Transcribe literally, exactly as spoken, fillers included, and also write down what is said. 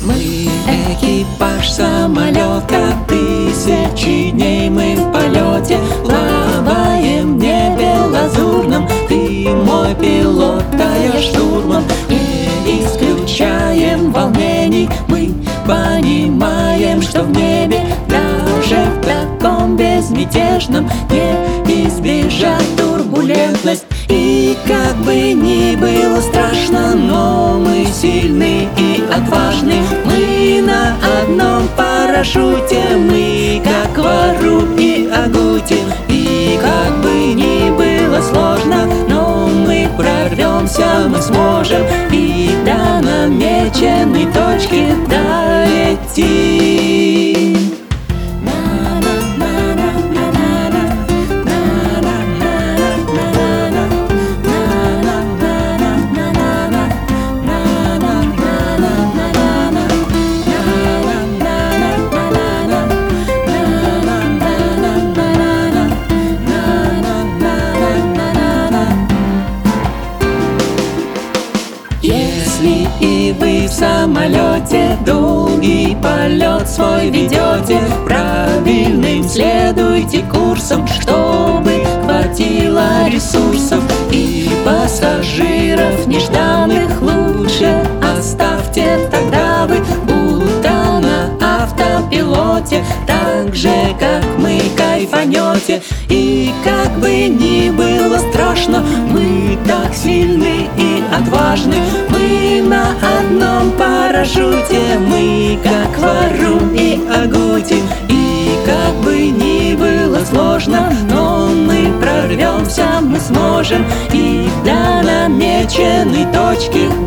Мы экипаж самолета, тысячи дней мы в полете, плаваем в небе лазурном. Ты мой пилот, а я штурман. Не исключаем волнений, мы понимаем, что в небе даже в таком безмятежном не избежать турбулентность. И как бы ни было страшно, но мы сильны и отважны. Мы на одном парашюте, мы как Вару и Агутин. И как бы ни было сложно, но мы прорвемся, мы сможем и до намеченной точки дойти. Если и вы в самолете долгий полет свой ведете, правильным следуйте курсом, чтобы хватило ресурсов. И пассажиров нежданных лучше оставьте, тогда вы будто на автопилоте, так же, как мы, кайфанете. И как бы ни было страшно, мы так сильны и отважны. Мы на одном парашюте, мы как Вару и Агутин. И как бы ни было сложно, но мы прорвемся, мы сможем и до намеченной точки